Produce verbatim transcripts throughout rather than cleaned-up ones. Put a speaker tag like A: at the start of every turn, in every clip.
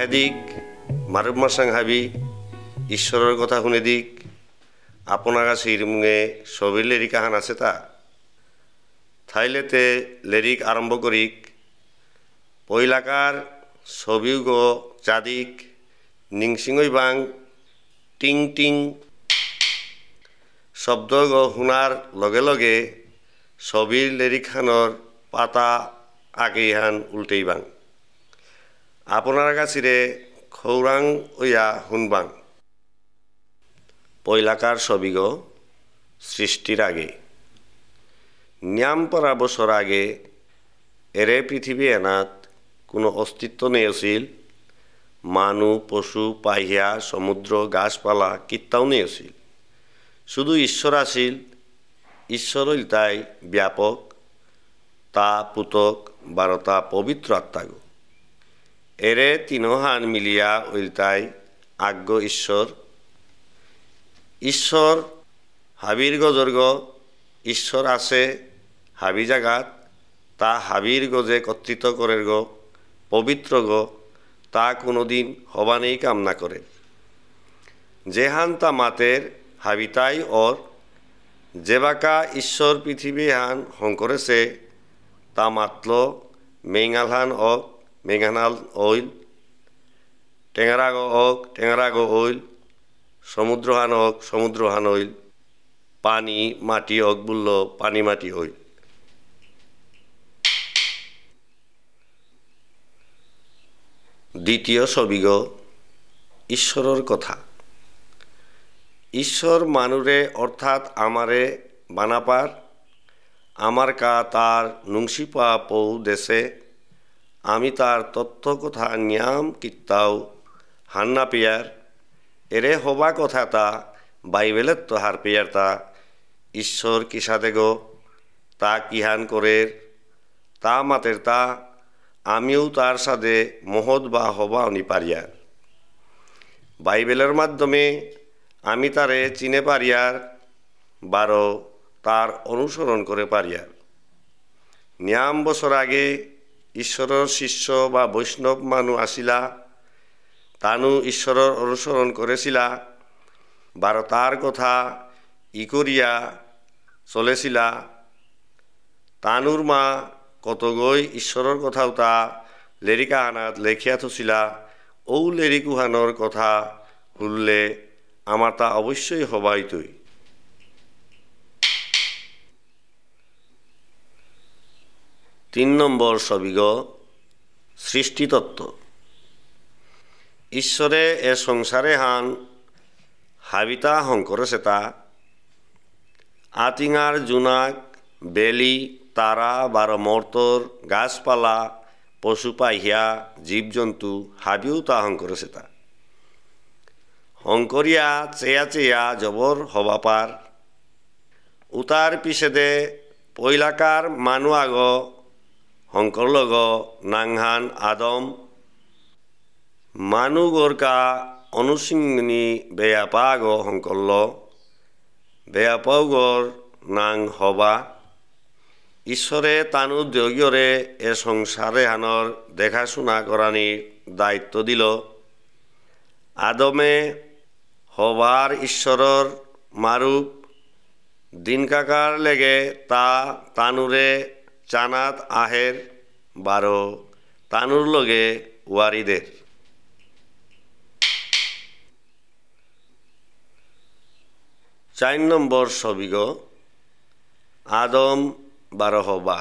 A: দিক মারুপ মাসাং হাবি ঈশ্বরের কথা শুনে দিক আপনার কাছে মুঙে ছবির লেরিক আহান আছে তা থাইলেতে লেরিক আরম্ভ করিক পইলাকার ছবিও গো চাদিক নিংসিঙই বাং টিং টিং শব্দ গো শুনার লগে লগে ছবির লেরিকখানৰ পাতা আগেইহান উল্টেই বাং আপনার কাছিরে খৌরাং ওয়া শুনবাং পয়লাকার ছবি গো সৃষ্টির আগে নিয়াম পরা বছর আগে এরে পৃথিবী এনাত কোনো অস্তিত্ব নেই আছিল মানু পশু পাহিয়া সমুদ্র গাছপালা কিত্তাও নেই আছিল শুধু ঈশ্বর আছিল ঈশ্বর হইল তাই ব্যাপক তা পুতক বারতা পবিত্র আত্মাগো এরে তিনহান মিলিয়া হইল তাই আজ্ঞ ঈশ্বর ঈশ্বর হাবির গজর্গ ঈশ্বর আছে হাবি জাগাত তা হাবির গজে কর্তৃত্ব করের গো পবিত্র গো তা কোনোদিন হবানেই কামনা করে যেহান তা মাতের হাবিতাই ওর যেবাকা ঈশ্বর পৃথিবী হান হং করেছে তা মাতল মেঙালহান ওক মেঘানাল ওইল টেঙারাগো ওক টেঙারাগো ওইল সমুদ্রহান ওক সমুদ্রহান ওইল পানি মাটি ওক বলল পানি মাটি ওইল দ্বিতীয় ছবি গো ঈশ্বরের কথা ঈশ্বর মানুরে অর্থাৎ আমারে বানাপার আমার কা তার নুংসিপা পৌ দেশে আমি তার তথ্য কথা নিয়াম কিত্তাও হান্না পিয়ার এরে হবা কথা তা বাইবেলের তো হার পিয়ার তা ঈশ্বর কিসাদে গো তা কিহান করে তা মাতের তা আমিও তার সাথে মহৎ বা হবা অনি পারিয়ার বাইবেলের মাধ্যমে আমি তারে চিনে পারিয়ার বারো তার অনুসরণ করে পারিয়ার নিয়াম বছর আগে ঈশ্বরের শিষ্য বা বৈষ্ণব মানু আসিলা তানু ঈশ্বরের অনুসরণ করেছিলা বারো তার কথা ই করিয়া চলেছিলা তানুর মা কতগৈ ঈশ্বরের কথাও তা লেরিকা আনাত লেখিয়া থছিলা ও লেরিকুহানোর কথা শুনলে আমার তা অবশ্যই হবাই তুই তিন নম্বর ছবিগ সৃষ্টিতত্ত্ব ঈশ্বরে এ সংসারে হান হাবিতা হং করেছে তা আতিঙার জুনাক বেলি তারা বারো মর্তর গাছপালা পশু পাহিয়া জীবজন্তু হাবিও তা হং করেছে তা হংকরিয়া চেয়া চেয়া জবর হবা পার উতার পিছেদে পৈলাকার মানু আগ হংকর লগ নাংহান আদম মানু গোরকা অনুসিংনি বেয়াপা আগ হংকল্ল বেয়াপাও গর নাং হবা ঈশ্বরে তানু দ্যগীয়রে এ সংসারে হানর দেখাশোনা করানির দায়িত্ব দিল আদমে হবার ঈশ্বরর মারুপ দিন কাকার লেগে তা তানুরে চানাত আহের বারো তানুর লগে ওয়ারিদের চার নম্বর ছবিগ আদম বারো হবা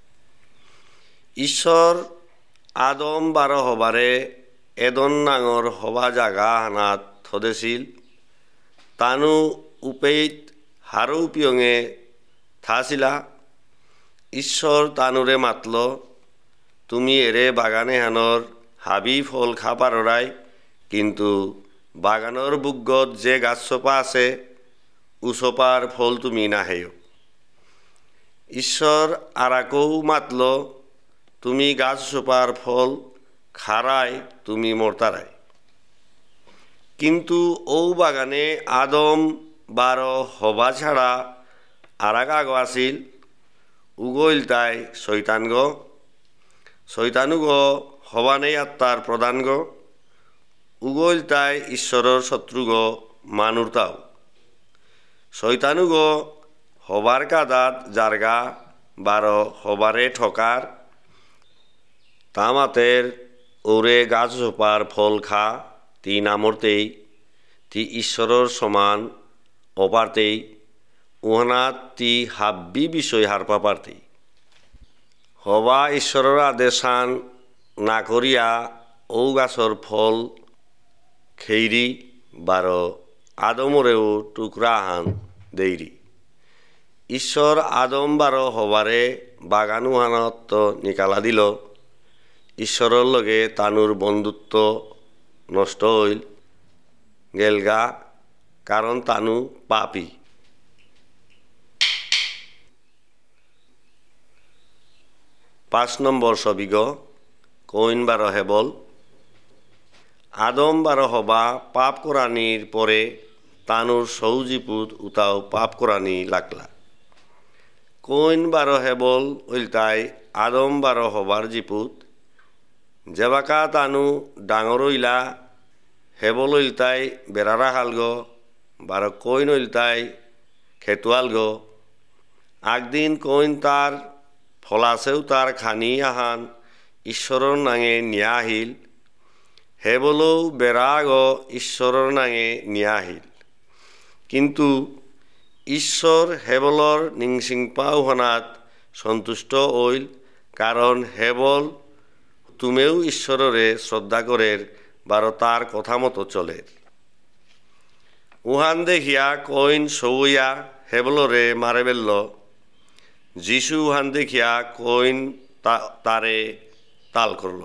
A: ঈশ্বর আদম বারো হবারে এদন নাঙর হবা জাগা হানাত থদেছিল তানু উপেইত হারু পিয়ঙে থাছিলা ঈশ্বর তানুরে মাতল তুমি এরে বাগানে হানর হাবি ফল খাপাররাই কিন্তু বাগানর বুগত যে গাছসোপা আছে উসোপার ফল তুমি নাহেও ঈশ্বর আরাকৌ মাতল তুমি গাছ সোপার ফল খারাই তুমি মরতারাই কিন্তু ও বাগানে আদম বারো হবা ছাড়া আরাক আগ আছিল উগইল তাই শৈতান গো শৈতানু গো হবানেই আত্মার প্রধান গো উগল তাই ঈশ্বৰৰ শত্ৰুগ মানুৰতাও শৈতানুগ হবার কাদাত জারগা বারো হবারে ঠকার তামাতের ওরে গাছ ঝোপার ফল খা তি নামরতেই তি ঈশ্বরের সমান অপারতেই উহানাত তি হাব্বি বিষয় হারপা পারতেই হবা ঈশ্বরের আদেশান না করিয়া ও গাছর ফল খেইরি বারো আদমরেও টুকরা হান দেইরি ঈশ্বর আদম বারো হবারে বাগান উহানত নিকালা দিল ঈশ্বরের লগে তানুর বন্ধুত্ব নষ্ট হইল গেলগা কারণ তানু পাপী পাঁচ নম্বর ছবিগ কইন বারো হেবল আদম বারো হবা পাপ কোরআনির পরে তানুর সৌজিপুত উতাও পাপ কোরআনি লাগলা কইন বারো হেবল উল্টাই আদম বারো হবার জিপুত যেবাকা তানু ডাঙর হইলা হেবল উল্টাই বেড়ারা হালগ বারো কইন উল্টাই খেতুয়ালগ আগদিন কইন তার ফলাছেও তার খানি আহান ঈশ্বরের নাঙে নিয়া আহিল হেবলও বেড়াগ ঈশ্বরের নাঙে নিয়া আহিল কিন্তু ঈশ্বর হেবলর নিংসিংপা উহানাত সন্তুষ্ট হইল কারণ হেবল তুমেও ঈশ্বররে শ্রদ্ধা করের বারো তার কথা মতো চলের উহান দেখিয়া কইন সৌইয়া হেবলরে মারে বেলল যিশু উহান দেখিয়া কইন তারে তাল করল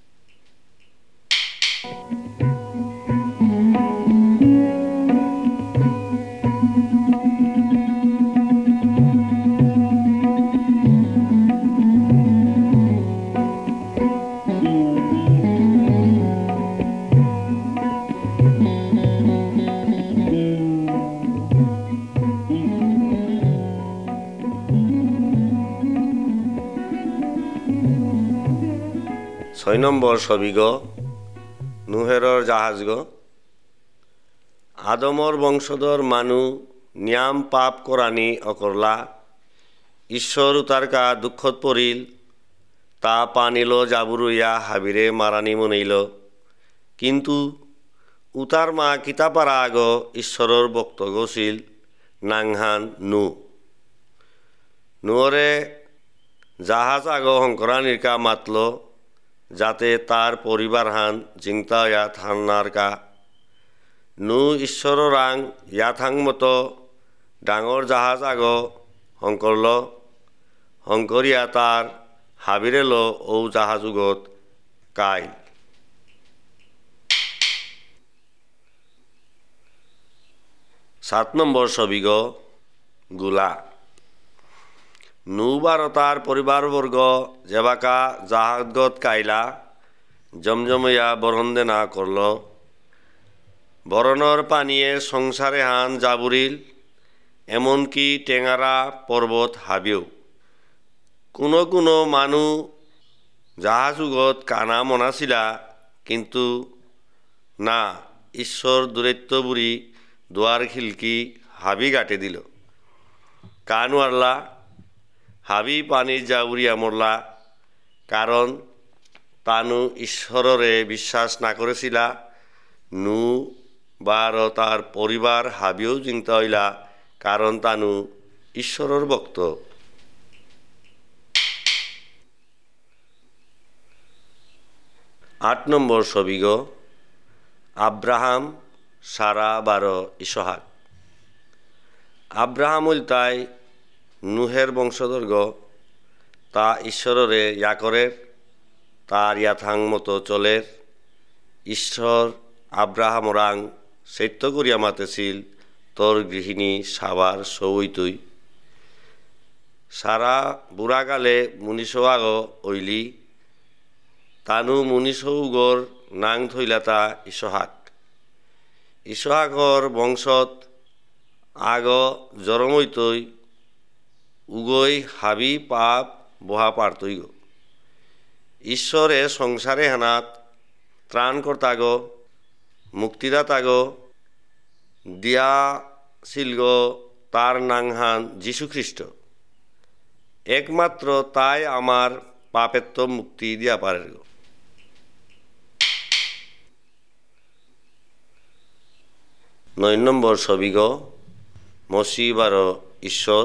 A: ছয় নম্বর ছবিগ নুহেরর জাহাজগ আদমর বংশধর মানু নিয়াম পাপ কোরআনি অকরলা ঈশ্বর উতারকা দুঃখত পড়িল তা পানিল জাবুরইয়া হাবিরে মারানি মনেইল কিন্তু উতার মা কিতাপারা আগ ঈশ্বরর বক্ত গছিল নাংহান নু নুয়রে জাহাজ আগ হংকরানিরকা মাতল যাতে তার পরিবার হান জিংতা ইয়াত হান্নারকা নু ঈশ্বর রাং ইয়াথাং মতো ডাঙর জাহাজ আগ হংকরল হংকরিয়া তার হাবিরেল ও জাহাজুগত কাই সাত নম্বর ছবিগ গুলা নু বারো তার পরিবারবর্গ যেবাকা জাহাজগত কাইলা জমজমইয়া বরন্দে না করল বরণর পানিয়ে সংসারে হান জাবুরিল এমনকি টেঙারা পর্বত হাবিও কোনো কোনো মানু জাহাজুগত কানা মনাছিলা কিন্তু না ঈশ্বর দূরত্ব বুড়ি দুয়ার খিলকি হাবি গাটে দিল কান ওয়ারলা হাবি পানি জাউরিয়া মরলা কারণ তানু ঈশ্বররে বিশ্বাস না করেছিলা নু বার তার পরিবার হাবিও চিন্তা হইলা কারণ তানু ঈশ্বরের ভক্ত আট নম্বর ছবিগ আব্রাহাম সারা বারো ইসহাক আব্রাহাম উল্টাই নুহের বংশধর্গ তা ঈশ্বররে ইয়াকরের তার ইয়াথাং মতো চলের ঈশ্বর আব্রাহাম রাং সত্য করিয়া মাতেছিল তোর গৃহিণী সাবার সৌইতুই সারা বুড়াকালে মুনিসোয়াগ ওইলি তানু মুনিসৌগর নাং থইলাতা ইসহাক ইসহাকর বংশত আগ জরমইতই উগই হাবি পাপ বহা পারতই গো ঈশ্বরে সংসারে হানাত ত্রাণ কর্তাগ মুক্তিদাতাগ দিয়া শিলগ তার নাংহান যীশুখ্রিস্ট একমাত্র তাই আমার পাপেত্ব মুক্তি দিয়া পারে। নয় নম্বর ছবিগ মসি বাৰ ঈশ্বর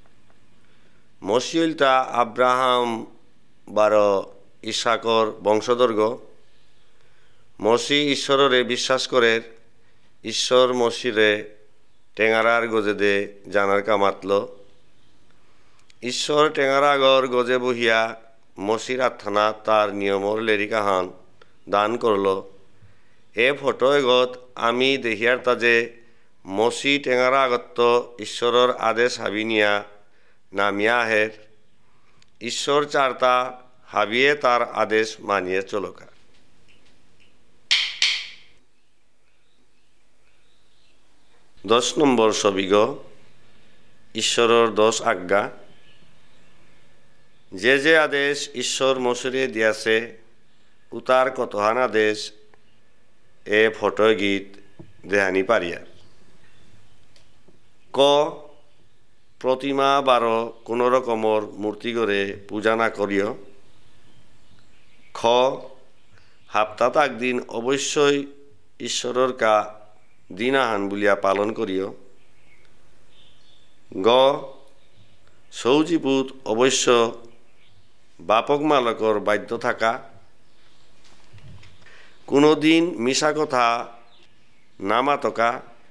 A: মসিলতা আব্রাহাম বাৰ ইসাকর বংশধর্গ মসি ঈশ্বরে বিশ্বাস করে ঈশ্বর মসিরে টেঙারার গজে দে জানার কামাতল ঈশ্বর টেঙারাগর গজে বহিয়া মসির আত্মানা তার নিয়মর লেরিকাহান দান করল। এ ফটো এগত আমি দেখিয়ার তাজে মসি টেঙারা আগত্ত ঈশ্বরের আদেশ হাবি নিয়া নামিয়া আহের ঈশ্বর চারতা হাবিয়ে তার আদেশ মানিয়ে চলকা। দশ নম্বর ছবিগ ঈশ্বরের দশ আজ্ঞা যে যে আদেশ ঈশ্বর মসুরে দিয়াছে উতার কতহান আদেশ এ ফটো গীত দেহানি পারিয়ার। ক প্রতিমা বাৰ কোনো রকমর মূর্তি করে পূজা না করিও। খ হাপ্তাত একদিন অবশ্যই ঈশ্বরের কা দিনাহান বলিয়া পালন করিও। গ সৌজিপুত অবশ্য বাপক মালকর বাধ্য থাকা। কোনো দিন মিছা কথা না মাতকা।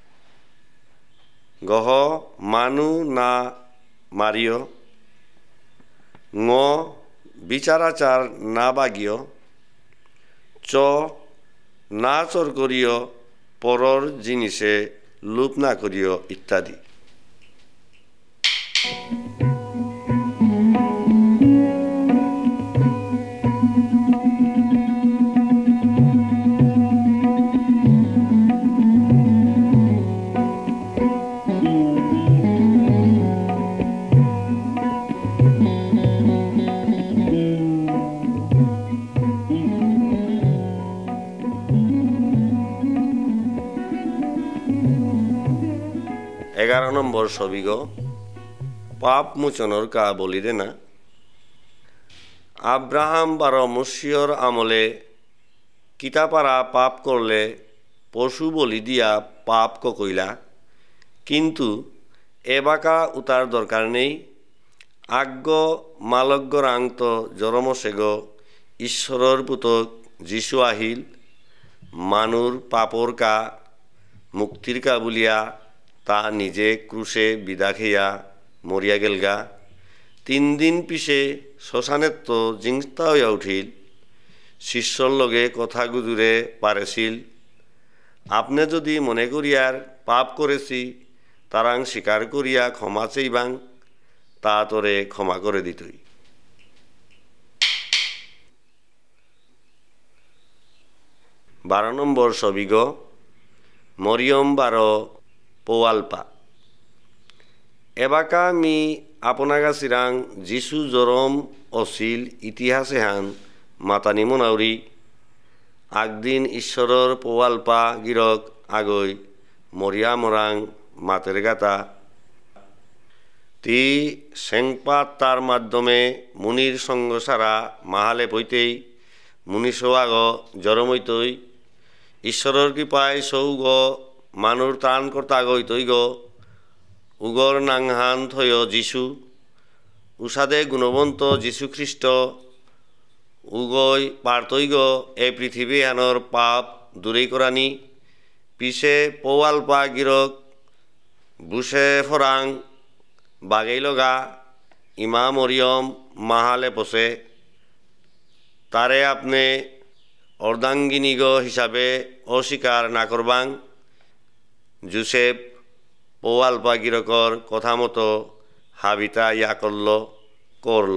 A: গহ মানু না মারিও। ঙ বিচারাচার না বাগিও। চ না চর করিও পরর জিনিসে লোভ না করিও ইত্যাদি। এগারো নম্বর ছবিগ পাপ মোচনের কা বলি দে না। আব্রাহাম বাৰ মসিয়র আমলে কিতাপারা পাপ করলে পশু বলি দিয়া পাপ কইলা কিন্তু এবাকা উতার দরকার নেই। আজ্ঞ মালজ্ঞ রাংত জরমসেগ ঈশ্বরের পুতক যিশু আহিল মানুর পাপর কা মুক্তির কা বলিয়া তা নিজে ক্রুশে বিদা খেয়া মরিয়া গেলগা। তিন দিন পিছে শ্মশানের তো জিংতা হইয়া উঠিল শিষ্যর লগে কথা গুজুরে পারেছিল আপনি যদি মনে করিয়ার পাপ করেছি তারাং স্বীকার করিয়া ক্ষমা চাইবাং তা তোরে ক্ষমা করে দিতই। বারো নম্বর ছবিগ মরিয়ম বাৰ পৌয়ালপা এবাকা মি আপনাগা চিরাং যিশু জরম অছিল ইতিহাসে হান মাতানি মনাউরি আগদিন ঈশ্বরের পৌয়ালপা গিরক আগৈ মরিয়া মরাং মাতের গাতা তি সেংপাত তার মাধ্যমে মুনির সঙ্গ সারা মাহালে পইতেই মুনিশোয়াগ জরমইতই ঈশ্বরের কৃপায় সৌগ মানুর ত্রাণ কর্তা গইতৈগ উগর নাংহান থয় যিশু উষাদে গুণবন্ত যীশুখ্রিস্ট উগই পার্তৈগ এ পৃথিবী হানর পাপ দূরেই করানি পিছে পৌয়ালপা গিরক বুসে ফরাং বাগেই লগা ইমা মরিয়ম মাহালে পচে তারে আপনি অর্ধাঙ্গিনীগ হিসাবে অস্বীকার না করবাং জোসেফ পৌয়ালপা গিরকর কথা মতো হাবিতা ইয়া করল করল।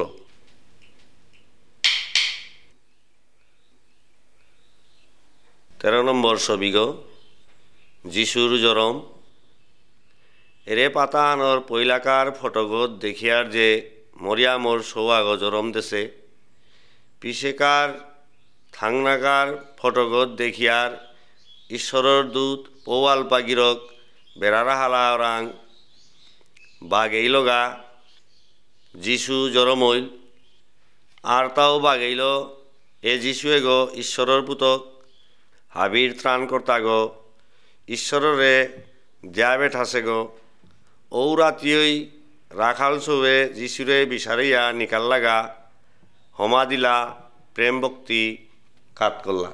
A: তেরো নম্বর ছবিগ যিশুর জরম এরে পাতা আনর পৈলাকার ফটগত দেখিয়ার যে মরিয়ামর সৌয়াগ জরম দেশে পিছেকার থাংনাকার ফটগত দেখিয়ার ঈশ্বৰৰ দূত পৌৱাল পাগিৰক বেৰাৰা হালা ওৰাং বাগেই লগা যিশু জৰমইল আর তাও বাগেইল এ যিশুয়ে গো ঈশ্বৰৰ পুতক হাবির ত্রাণকর্তা গো ঈশ্বররে দিয়া বেঠাছে গো ঔ রাতিয়ই রাখাল চৌবে যিশুরে বিচারিয়া নিকাল লাগা হমা দিলা প্রেম ভক্তি কাত করলা।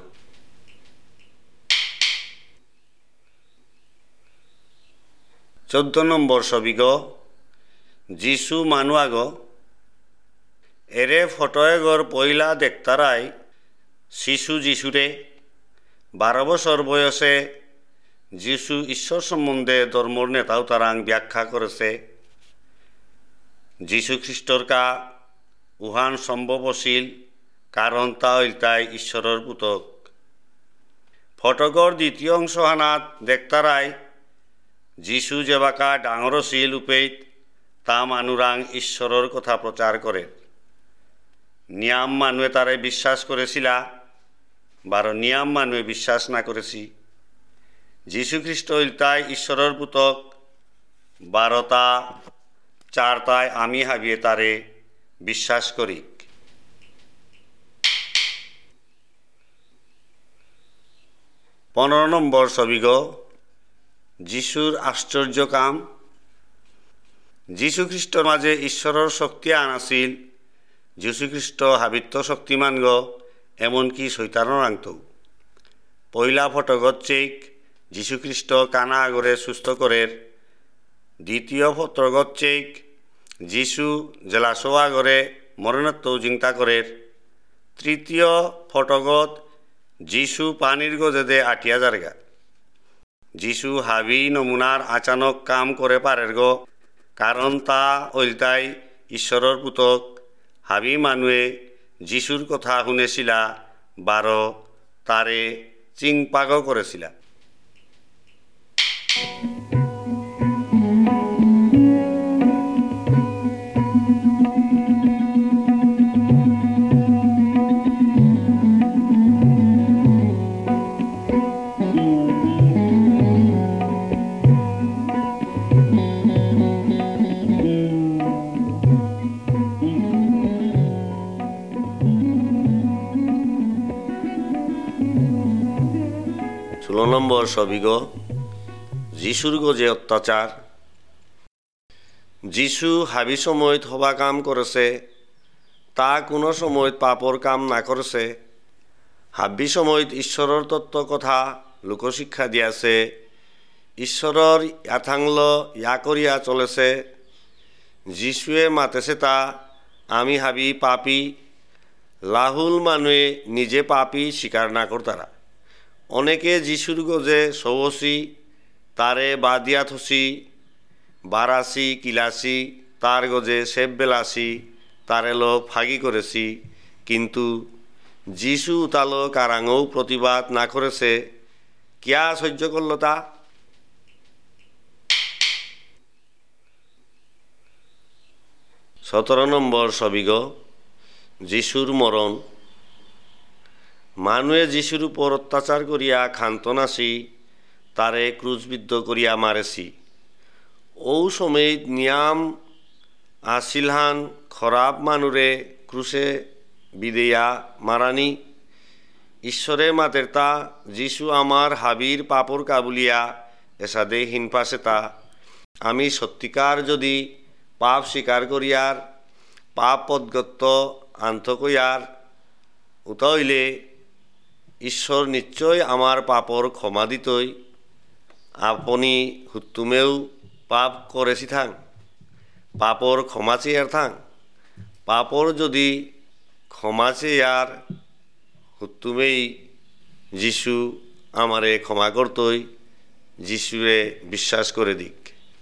A: চোদ্দ নম্বর ছবি গো যিশু মানুয়া গো এরে ফটোয়ে গর পইলা দেখতারাই শিশু যিশুরে বারো বছর বয়সে যিশু ঈশ্বর সম্বন্ধে ধর্মর নেতাও তারাং ব্যাখ্যা করেছে যিশু খ্রিস্টর কা উহান সম্ভবশীল কারণ তা তাই ঈশ্বরের পুতক। ফটকর দ্বিতীয় অংশ হানাত দেখতারাই যিশু যেবাকা ডাঙরশীল উপেত তা মানুরাং ঈশ্বরের কথা প্রচার করে নিয়াম মানুয়ে তারে বিশ্বাস করেছিলা বারো নিয়াম মানুয়ে বিশ্বাস না করেছি যীশুখ্রিস্ট ইলতাই ঈশ্বরের পুতক বারোটা চারটায় আমি হাবিয়ে তারে বিশ্বাস করি। পনেরো নম্বর ছবিগ যিশুর আশ্চর্য কাম যীশুখ্রিস্টর মাঝে ঈশ্বরের শক্তি আনাছিল যীশুখ্রিস্ট হাবিত্য শক্তিমান গ এমনকি শৈতানর আংত পয়লা ফটগত চেক যীশুখ্রিস্ট কানা আগরে সুস্থ করের দ্বিতীয় ফটগত চেক যিশু জেলাসোয়া গড়ে মরণত্ব জিংতা করের তৃতীয় ফটগত যিশু পানির গজেদে আটিয়া জারগা যিশু হাবি নমুনার আচানক কাম করে পারের গো কারণ তা ওইলতাই ঈশ্বরের পুতক হাবি মানুয়ে যিশুর কথা শুনেছিলা বারো তারে চিংপাগ করেছিলা। ষোলো নম্বর ছবিগ যিশুর গো যে অত্যাচার যিশু হাবি সময়ত হবা কাম করেছে তা কোনো সময়ত পাপর কাম না করেছে হাবি সময়ত ঈশ্বরের তত্ত্ব কথা লোকশিক্ষা দিয়াছে ঈশ্বরের ইয়াথাংল ইয়া করিয়া চলেছে যিশুয়ে মাতেছে তা আমি হাবি পাপি লাহুল মানুয়ে নিজে পাপি স্বীকার না করতারা অনেকে যিশুর গজে সবসি তারে বাদিয়া থসি বারাসি কিলাসি তার গজে সেব বেলাসি তারে লো ফাগি করেছি কিন্তু যিশু তালো কারাঙও প্রতিবাদ না করেছে কিয়া সহ্য করল তা। সতেরো নম্বর ছবিগ যিশুর মরণ মানুয়ে যিশুর উপর অত্যাচার করিয়া খান্তনাসি তারে ক্রুশবিদ্ধ করিয়া মারেছি ও সময় নিয়াম আসিলহান খরাব মানুরে ক্রুশে বিদেয়া মারানি ঈশ্বরে মাতের তা যিশু আমার হাবির পাপর কাবুলিয়া এসাদে হিনপাশে তা আমি সত্যিকার যদি পাপ স্বীকার করিয়ার পাপ পদগত্ত আন্ত কইয়ার উতইলে ঈশ্বর নিশ্চয় আমার পাপর ক্ষমা দিতই আপনি হুত্তুমেও পাপ করেছি থাং পাপর ক্ষমা চেয়ার থাং পাপর যদি ক্ষমা চেয়ার হুত্তুমেই যিশু আমারে ক্ষমা করতই যিশুরে বিশ্বাস করে দিক।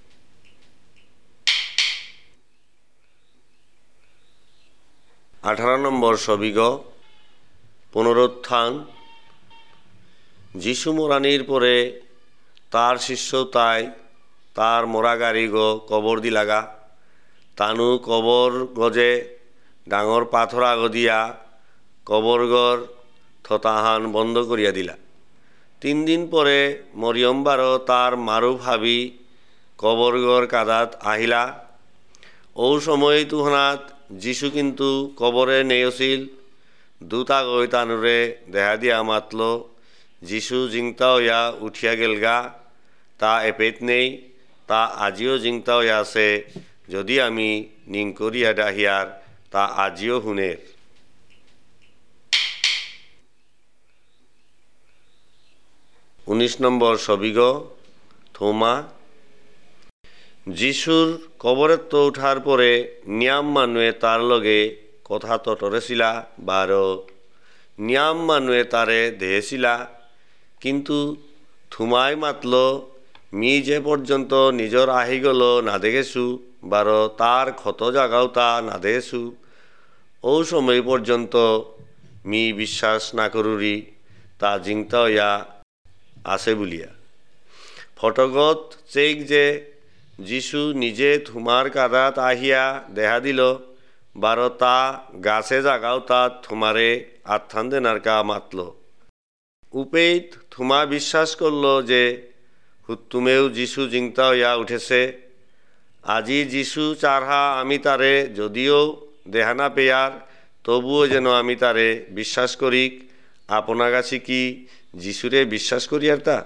A: আঠারো নম্বর ছবিগ পুনরুত্থান যিশু মরানির পরে তার শিষ্য তাই তার মরা গাড়ি গো কবর দিলাগা তানু কবর গজে ডাঙর পাথর আগ দিয়া কবর গর থতাহান বন্ধ করিয়া দিলা তিন দিন পরে মরিয়ম বারো তার মারু ভাবি কবরগর কাদাত আহিলা। ও সময় তুহনাত যিশু কিন্তু কবরে নেই আছিল। দুটা গৈ তানুরে দেখা দিয়া মাতল, যিশু জিংতা হইয়া উঠিয়া গেলগা, তা এপেত নেই, তা আজিও জিংতা হইয়া আছে। যদি আমি নিং করিয়া ডাহিয়ার, তা আজিও হুনের। উনিশ নম্বর সবিগ থোমা। যিশুর কবরের তো উঠার পরে নিয়াম মানুয়ে তার লগে কথা তটরেছিলা, বারো নিয়াম মানুয়ে তারে দেহেছিলা। কিন্তু থুমাই মাতল, মি যে পর্যন্ত নিজর আহি গল না দেখেছু, বারো তার ক্ষত জাগাও তা না দেখেছু, ও সময় পর্যন্ত মি বিশ্বাস না করুরি তা জিংতা হইয়া আছে বলিয়া। ফটগত চেক যে যিশু নিজে থুমার কাদাত আহিয়া দেখা দিল, বারো তা গাছে জাগাও তাত থুমারে আত্থান দেনারকা মাতল। উপেত থুমা বিশ্বাস করল যে হুত্তুমেও যিশু জিংতা হইয়া উঠেছে। আজি যিশু চারহা আমি তারে যদিও দেহা না পেয়ার, তবুও যেন আমি তারে বিশ্বাস করিক। আপনা কাছে কি যিশুরে বিশ্বাস করিয়ার তা?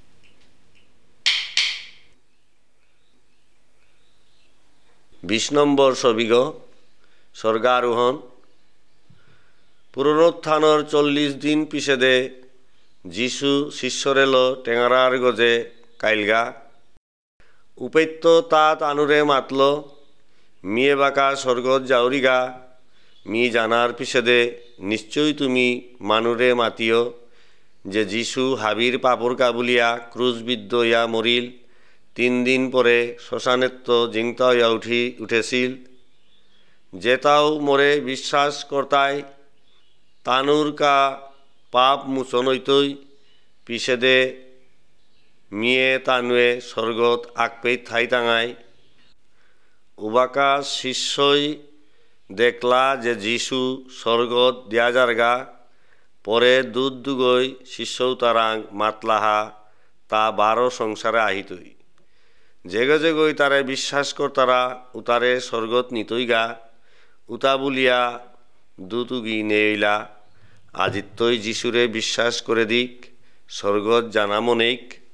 A: বিশ নম্বর সবিগ স্বর্গারোহণ। পুনরুত্থানর চল্লিশ দিন পিছেদে যিশু শিষ্যরেল টেঙারার গজে কাইলগা। উপেত্য তাত আনুরে মাতল, মিয়ে বাঁকা স্বর্গত যাওরিগা। মি জানার পিছেদে নিশ্চয়ই তুমি মানুরে মাতিও যে যিশু হাবির পাপর কাবুলিয়া ক্রুশবিদ্ধ ইয়া মরিল, তিন দিন পরে শ্মশানেত্ব জিংতা হইয়া উঠি উঠেছিল। যে তাও মোরে বিশ্বাস করতাই তানুর কা পাপ মুচন হইতই। পিছেদে মিয়ে তানুয়ে স্বর্গত আকপেই থাই টাঙাই। উবাকা শিষ্যই দেখলা যে যিশু স্বর্গত দিয়া যারগা। পরে দুধ দুগই শিষ্য তারাং মাতলাহা তা বারো সংসারে আহিতই। জেগে জেগই তারে বিশ্বাস করতারা উতারে স্বর্গত নিতই গা। উতা বলিয়া দুতুগি নেইলা। আজিত্তই যিশুরে বিশ্বাস করে দিক, স্বর্গত জানা মনেক।